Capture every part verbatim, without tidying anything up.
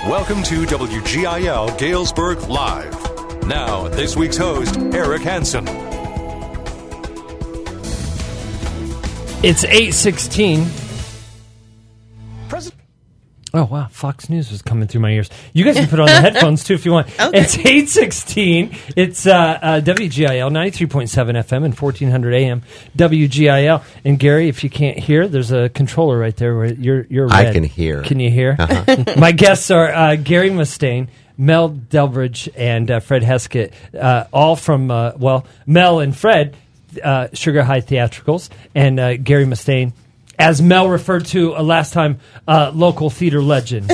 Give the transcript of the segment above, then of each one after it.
Welcome to W G I L Galesburg Live. Now, this week's host, Eric Hansen. It's eight sixteen. President. Oh, wow. Fox News was coming through my ears. You guys can put on the headphones, too, if you want. Okay. It's eight sixteen. It's uh, uh, W G I L, ninety-three point seven F M and fourteen hundred A M, W G I L. And, Gary, if you can't hear, there's a controller right there where you're, you're red. I can hear. Can you hear? Uh-huh. My guests are uh, Gary Mustaine, Mel Delbridge, and uh, Fred Heskett, uh, all from, uh, well, Mel and Fred, uh, Sugar High Theatricals, and uh, Gary Mustaine, as Mel referred to uh, last time, uh, local theater legend.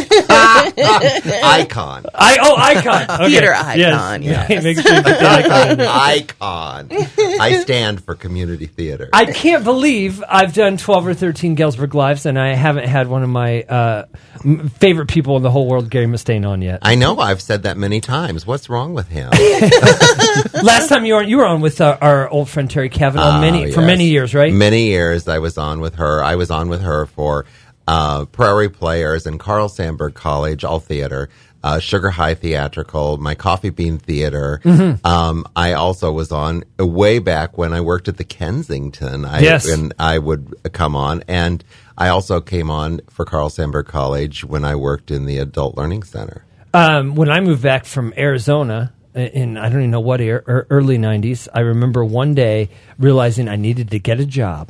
Icon. I oh icon okay. Theater icon, yes. Make sure you put the icon in there. Icon. I stand for community theater. I can't believe I've done twelve or thirteen Galesburg Lives, and I haven't had one of my uh, m- favorite people in the whole world, Gary Mustaine, on yet. I know I've said that many times. What's wrong with him? Last time you were on, you were on with uh, our old friend Terry Kavanaugh Oh, many for yes. many years, right? Many years I was on with her. I was on with her for uh, Prairie Players and Carl Sandburg College, all theater, uh, Sugar High Theatrical, my Coffee Bean Theater. Mm-hmm. Um, I also was on uh, way back when I worked at the Kensington. I, Yes. And I would come on. And I also came on for Carl Sandburg College when I worked in the Adult Learning Center. Um, when I moved back from Arizona in, I don't even know what year, er, early nineties, I remember one day realizing I needed to get a job.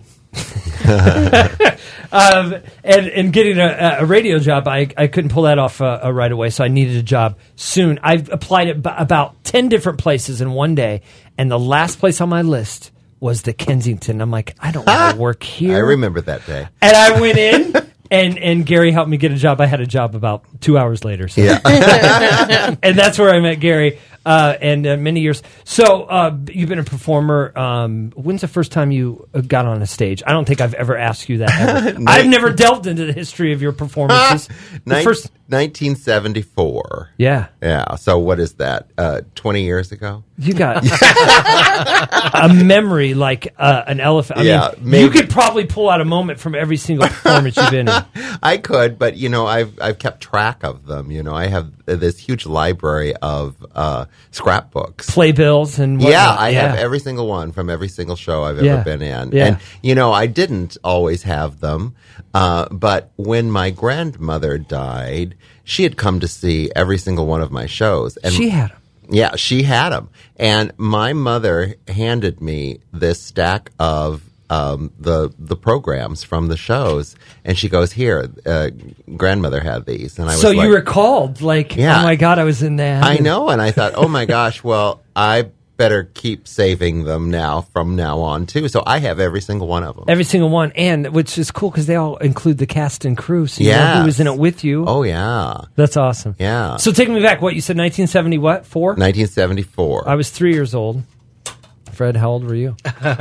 um, and, and getting a, a radio job, I, I couldn't pull that off uh, uh, right away, so I needed a job soon. I've applied at b- about ten different places in one day, and the last place on my list was the Kensington. I'm like, I don't want to work here. I remember that day. And I went in, and, and Gary helped me get a job. I had a job about two hours later. So. Yeah. And that's where I met Gary, uh, and uh, many years. So uh, you've been a performer. Um, when's the first time you uh, got on a stage? I don't think I've ever asked you that ever. I've never delved into the history of your performances. The Nin- first, nineteen seventy-four. yeah, Yeah. So what is that? Uh, twenty years ago? you got a memory like uh, an elephant. I Yeah, mean, maybe. you could probably pull out a moment from every single performance you've been in. I could, but you know, I've I've kept track of them. You know, I have this huge library of uh, scrapbooks. Playbills and whatnot. Yeah, I have every single one from every single show I've ever Yeah. been in. Yeah. And, you know, I didn't always have them. Uh, but when my grandmother died, she had come to see every single one of my shows. And She had them. Yeah, she had them. And my mother handed me this stack of um, the the programs from the shows, and she goes, "Here, uh, grandmother had these." And I was So like, you recalled, like, Yeah. oh my God, I was in that. I know, and I thought, oh my gosh, well, I better keep saving them now from now on too. So I have every single one of them. Every single one, and which is cool because they all include the cast and crew, so you know Yes. who was in it with you. Oh yeah, That's awesome. yeah. So take me back. What you said, nineteen seventy? What four? nineteen seventy-four. I was three years old. Fred, how old were you? um,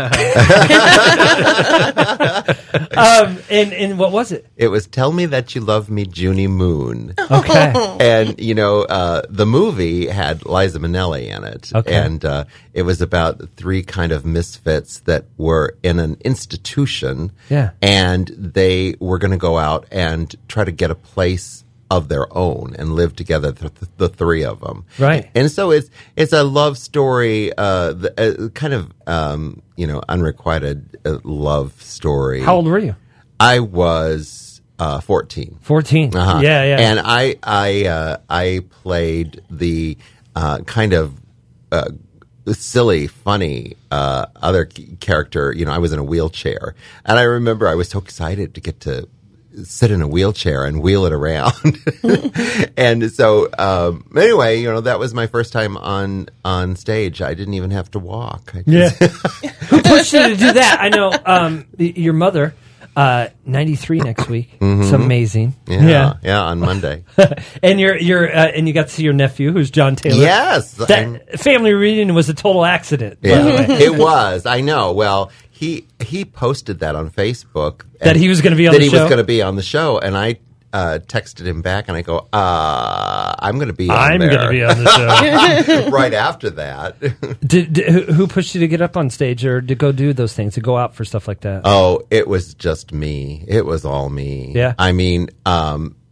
and and what was it? It was "Tell Me That You Love Me, Junie Moon." Okay. And, you know, uh, the movie had Liza Minnelli in it. Okay. And uh, it was about three kind of misfits that were in an institution. Yeah. And they were going to go out and try to get a place of their own and live together, the, the three of them. Right. And so it's it's a love story, uh, the, uh, kind of, um, you know, unrequited uh, love story. How old were you? I was uh, fourteen. Fourteen. Uh-huh. Yeah, yeah. And I I uh, I played the uh, kind of uh, silly, funny uh, other c- character. You know, I was in a wheelchair, and I remember I was so excited to get to sit in a wheelchair and wheel it around. And so um, anyway, you know, that was my first time on on stage. I didn't even have to walk. I just- Yeah. Who pushed you to do that? I know um, y- your mother. Uh, ninety-three next week. It's amazing. yeah, yeah, on Monday. and you're you're uh, and you got to see your nephew, who's John Taylor. Yes. I'm- That family reunion was a total accident. by the Yeah, way. it was. I know. Well, he he posted that on Facebook That and- he was gonna be on that the he show? was going to be on the show, and I uh, texted him back, and I go, uh, "I'm going to be. On I'm there. going to be on the show. right after that." did, did, who- who pushed you to get up on stage or to go do those things, to go out for stuff like that? Oh, it was just me. It was all me. Yeah. I mean, um,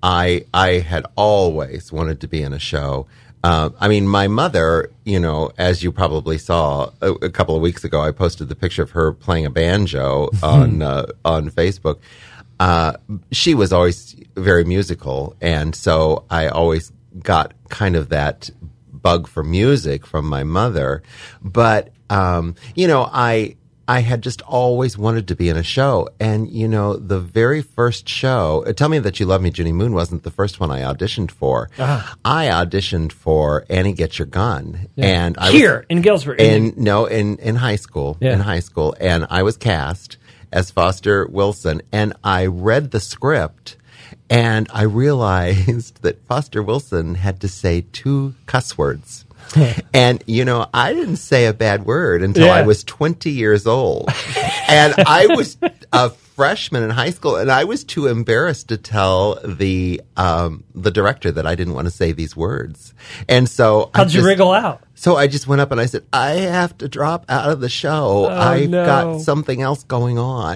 I I had always wanted to be in a show. Uh, I mean, my mother, you know, as you probably saw a, a couple of weeks ago, I posted the picture of her playing a banjo on uh, on Facebook. Uh, she was always very musical, and so I always got kind of that bug for music from my mother. But um, you know, I. I had just always wanted to be in a show. And, you know, the very first show, Tell Me That You Love Me, Junie Moon, wasn't the first one I auditioned for. Ah. I auditioned for Annie Get Your Gun. Yeah. And I Here, was, in Galesburg. In, no, in, in high school. Yeah. In high school. And I was cast as Foster Wilson. And I read the script, and I realized that Foster Wilson had to say two cuss words. And, you know, I didn't say a bad word until yeah. I was twenty years old. And I was a freshman in high school, and I was too embarrassed to tell the um, the director that I didn't want to say these words. And so How'd I you just, wriggle out? So I just went up and I said, I have to drop out of the show. Oh, I've no. got something else going on.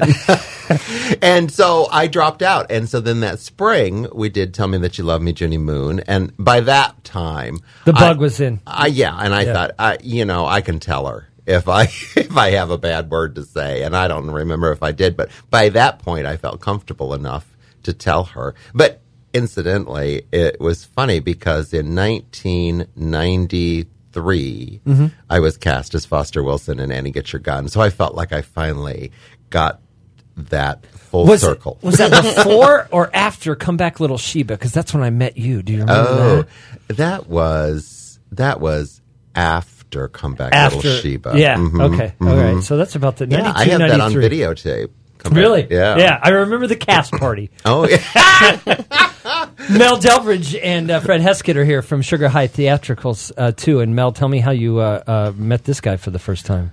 And so I dropped out. And so then that spring, we did Tell Me That You Love Me, Junie Moon. And by that time, the bug I, was in. I, yeah. And I yeah. thought, I, you know, I can tell her if I if I have a bad word to say. And I don't remember if I did. But by that point, I felt comfortable enough to tell her. But incidentally, it was funny because in nineteen ninety-three, mm-hmm. I was cast as Foster Wilson in Annie Get Your Gun. So I felt like I finally got that full was circle. It, was that before or after Come Back Little Sheba? Because that's when I met you. Do you remember oh, that? that was that was after Come Back after, Little Sheba. Yeah. Mm-hmm, okay. mm-hmm. All right. So that's about the yeah, ninety-two, I have that on ninety-three. videotape. Come Really? back. Yeah. Yeah. I remember the cast party. Oh, yeah. Mel Delbridge and uh, Fred Heskett are here from Sugar High Theatricals, uh, too. And Mel, tell me how you uh, uh, met this guy for the first time.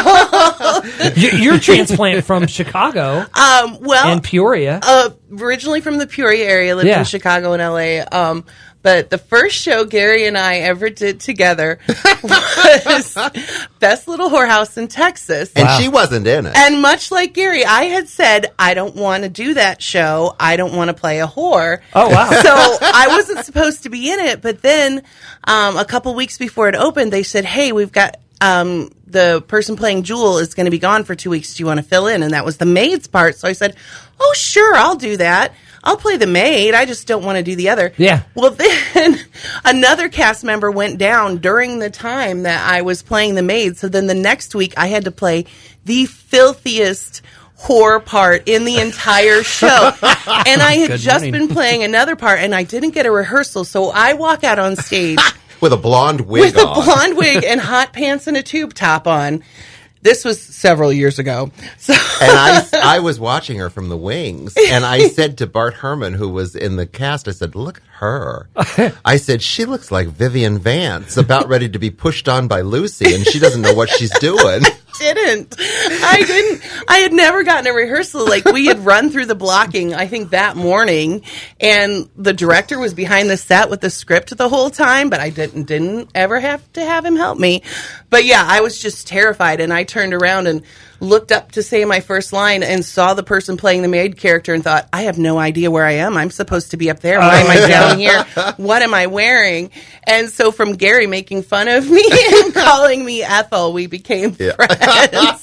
you, you're a transplant from Chicago Um, well, and Peoria. uh, originally from the Peoria area, lived Yeah. in Chicago and L A. Um, but the first show Gary and I ever did together was Best Little Whorehouse in Texas. And Wow. she wasn't in it. And much like Gary, I had said, I don't want to do that show. I don't want to play a whore. Oh, wow. So I wasn't supposed to be in it. But then um, a couple weeks before it opened, they said, hey, we've got um, the person playing Jewel is going to be gone for two weeks. Do you want to fill in? And that was the maid's part. So I said, oh, sure, I'll do that. I'll play the maid. I just don't want to do the other. Yeah. Well, then another cast member went down during the time that I was playing the maid. So then the next week I had to play the filthiest whore part in the entire show. And I had Good just morning. been playing another part and I didn't get a rehearsal. So I walk out on stage With a blonde wig with a on. blonde wig and hot pants and a tube top on. This was several years ago. So And I, I was watching her from the wings, and I said to Bart Herman, who was in the cast, I said, look at her. I said, she looks like Vivian Vance, about ready to be pushed on by Lucy, and she doesn't know what she's doing. didn't. I didn't. I had never gotten a rehearsal. Like, we had run through the blocking, I think, that morning, and the director was behind the set with the script the whole time, but I didn't didn't ever have to have him help me. But yeah, I was just terrified, and I turned around and looked up to say my first line and saw the person playing the maid character and thought, I have no idea where I am. I'm supposed to be up there. Why am I down here? What am I wearing? And so from Gary making fun of me and calling me Ethel, we became Yeah. friends.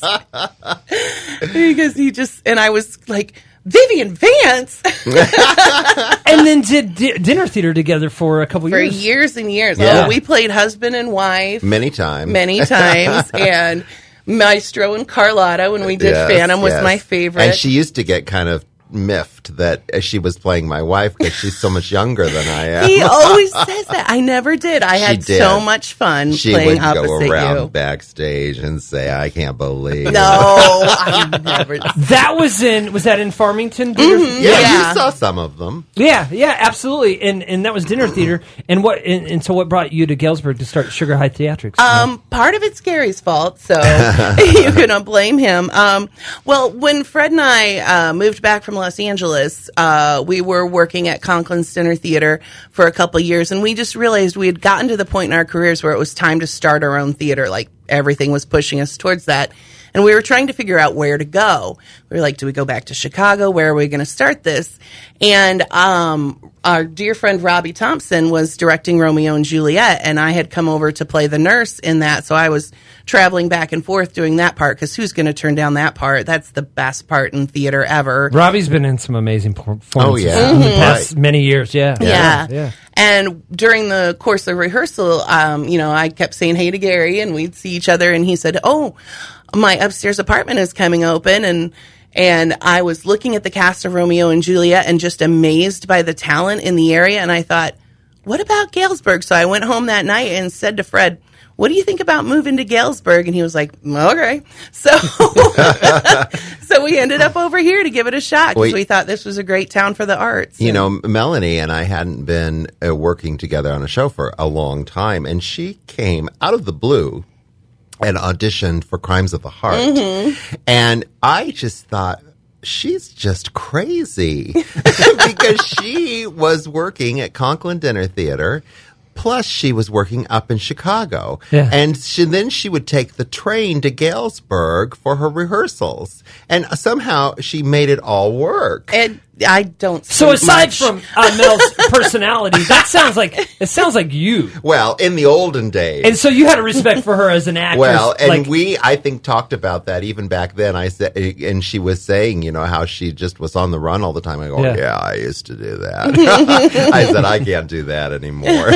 Because he just, and I was like, Vivian Vance? And then did di- dinner theater together for a couple For years. years and years. Yeah. Oh, we played husband and wife Many times. many times. And Maestro and Carlotta, when we did Yes, Phantom, was yes. my favorite. And she used to get kind of miffed that she was playing my wife because she's so much younger than I am. He always says that. I never did. I She had did. so much fun She playing would opposite go around you. backstage and say, I can't believe. No, I never. That was in was that in Farmington? Dinner- Mm-hmm. Yeah, Yeah. you saw some of them. Yeah, yeah, absolutely. And and that was dinner theater. And what and, and so what brought you to Galesburg to start Sugar High Theatrics? Um, part of it's Gary's fault, so you cannot blame him. Um, well, when Fred and I uh, moved back from Los Angeles, uh, we were working at Conklin's Dinner Theater for a couple of years, and we just realized we had gotten to the point in our careers where it was time to start our own theater, like everything was pushing us towards that. And we were trying to figure out where to go. We were like, do we go back to Chicago? Where are we going to start this? And um, our dear friend Robbie Thompson was directing Romeo and Juliet, and I had come over to play the nurse in that. So I was traveling back and forth doing that part, because who's going to turn down that part? That's the best part in theater ever. Robbie's been in some amazing performances Oh, yeah. in the Mm-hmm. past Right. many years. Yeah. Yeah. yeah. And during the course of rehearsal, um, you know, I kept saying hey to Gary, and we'd see each other, and he said, oh, my upstairs apartment is coming open. And and I was looking at the cast of Romeo and Juliet and just amazed by the talent in the area. And I thought, what about Galesburg? So I went home that night and said to Fred, what do you think about moving to Galesburg? And he was like, okay. So so we ended up over here to give it a shot, because Wait. we thought this was a great town for the arts. You And- know, Melanie and I hadn't been uh, working together on a show for a long time, and she came out of the blue and auditioned for Crimes of the Heart. Mm-hmm. And I just thought, she's just crazy because she was working at Conklin Dinner Theater. Plus, she was working up in Chicago. Yeah. And she, then she would take the train to Galesburg for her rehearsals. And somehow she made it all work. And I don't. So think aside much. from uh, Mel's personality, that sounds like it sounds like you. Well, in the olden days. And so you had a respect for her as an actress. Well, and like, we, I think, talked about that even back then. I said, and she was saying, you know, how she just was on the run all the time. I go, Yeah. yeah, I used to do that. I said, I can't do that anymore.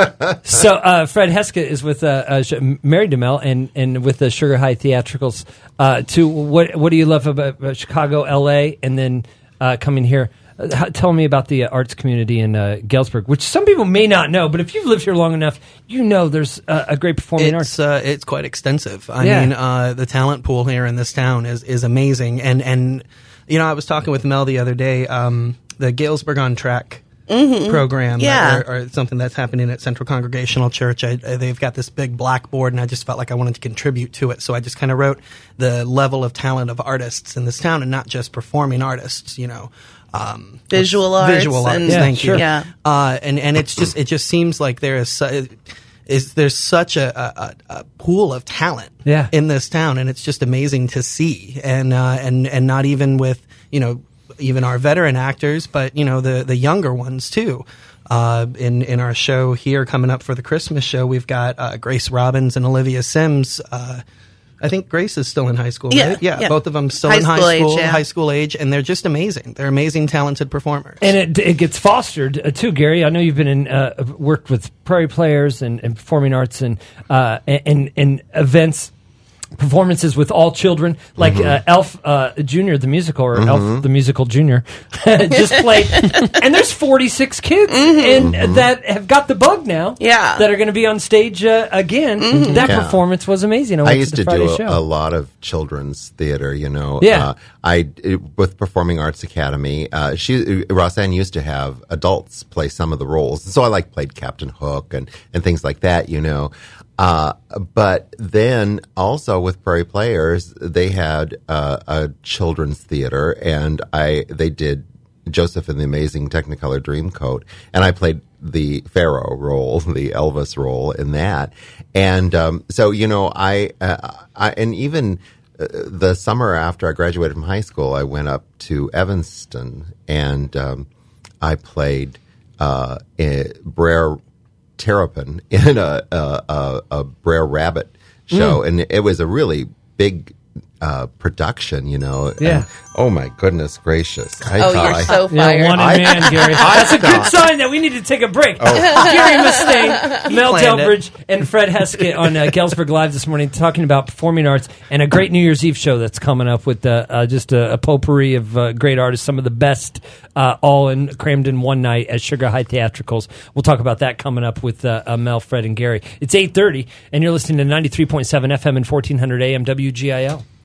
So uh, Fred Heskett is with uh, uh, Sh- married to Mel, and, and with the Sugar High Theatricals. Uh, to what what do you love about, about Chicago, L A, and then uh, coming here? Uh, how, tell me about the uh, arts community in uh, Galesburg, which some people may not know, but if you've lived here long enough, you know there's uh, a great performing arts. It's uh, it's quite extensive. I Yeah. mean, uh, the talent pool here in this town is is amazing. And and you know, I was talking with Mel the other day. Um, the Galesburg on Track program, Yeah. or, or something that's happening at Central Congregational Church. I, I, they've got this big blackboard, and I just felt like I wanted to contribute to it. So I just kind of wrote the level of talent of artists in this town, and not just performing artists. You know. Um, Visual arts visual arts. and- Yeah, thank sure. you. Yeah. Uh, and and it's just it just seems like there is su- is there's such a, a, a pool of talent Yeah. in this town, and it's just amazing to see. And uh, and and not even with you know even our veteran actors, but you know the the younger ones too. Uh, in in our show here coming up for the Christmas show, we've got uh, Grace Robbins and Olivia Sims. Uh, I think Grace is still in high school, Yeah, right? Yeah, yeah. both of them still High in high school age, school, yeah. high school age, and they're just amazing. They're amazing, talented performers. And it, it gets fostered uh, too, Gary. I know you've been in uh, worked with Prairie Players and, and performing arts and uh, and and events, performances with all children, like uh, Elf uh, Junior the musical, or Elf the musical Junior, just played. And there's forty-six kids and that have got the bug now. Yeah. that are going to be on stage uh, again. That Yeah. performance was amazing. I, I went used to, to the Friday do show. a, a lot of children's theater, you know. Yeah. Uh, I it, with Performing Arts Academy. Uh, she Roseanne used to have adults play some of the roles, so I like played Captain Hook and and things like that, you know. Uh, but then also with Prairie Players, they had uh, a children's theater, and I they did Joseph and the Amazing Technicolor Dreamcoat, and I played the Pharaoh role, the Elvis role in that. And um, so, you know, I, uh, I and even uh, the summer after I graduated from high school, I went up to Evanston, and um, I played uh, in Brer Terrapin in a, a, a, a Brer Rabbit show, and it was a really big uh, production, you know. Yeah. And, oh my goodness gracious! I Oh, thought you're I- so Yeah, fired. one I- man, Gary. That's a good sign that we need to take a break. Oh. Gary Mustaine, Mel planned it. Delbridge, and Fred Heskett on uh, Galesburg Live this morning, talking about performing arts and a great New Year's Eve show that's coming up with uh, uh, just a, a potpourri of uh, great artists, some of the best, uh, all in crammed in one night at Sugar High Theatricals. We'll talk about that coming up with uh, uh, Mel, Fred, and Gary. It's eight thirty, and you're listening to ninety-three point seven F M and fourteen hundred A M W G I L.